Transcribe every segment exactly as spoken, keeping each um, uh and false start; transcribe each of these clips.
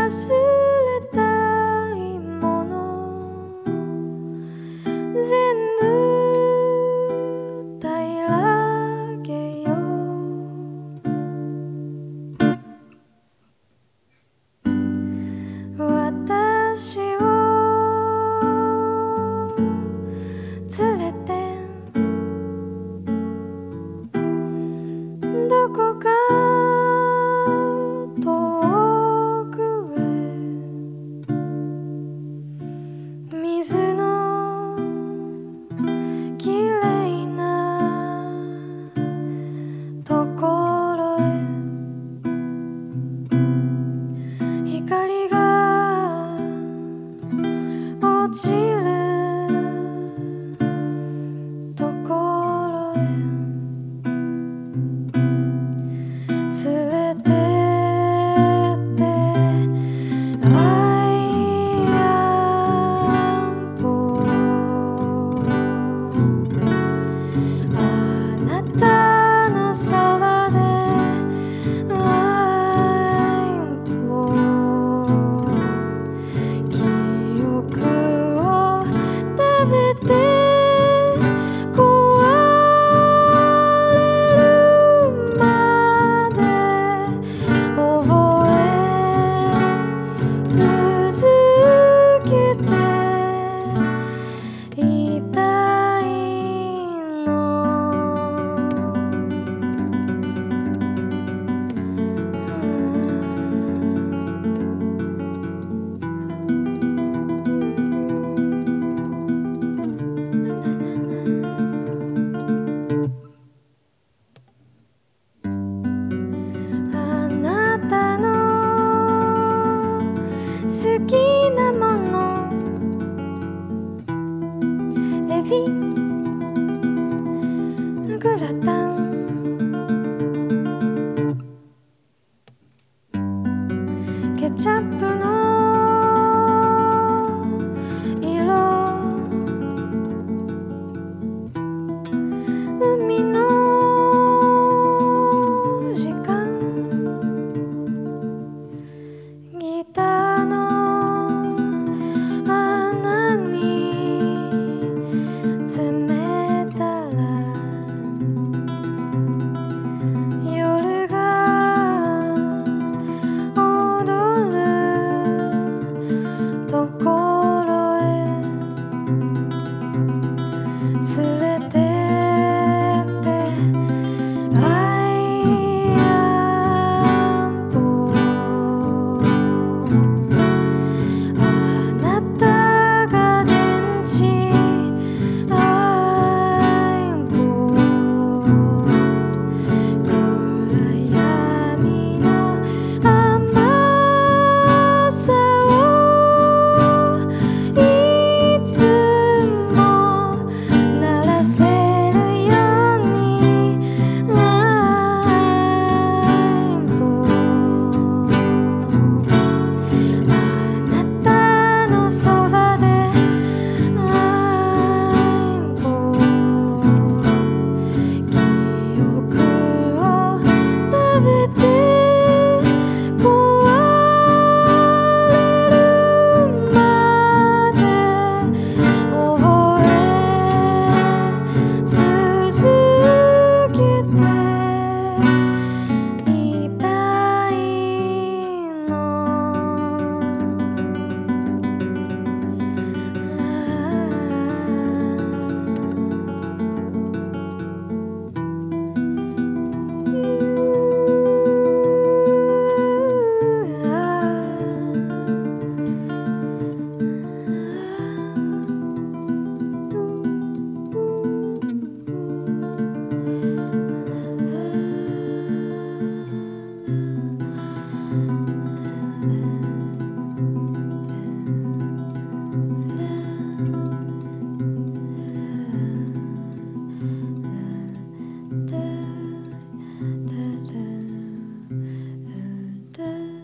忘れたいもの全部平らげよう私を連れてどこか遠くへ水のきれいなところへ光が落ちるところへ連れてってアイアンポあなたのそばでアイアンポ記憶を食べて好きなものエビグラタンケチャップの色海の時間ギターの連れてってアイアンポあなたが電池アイアンポ暗闇の甘さをいつ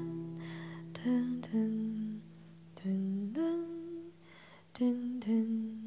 dun dun dun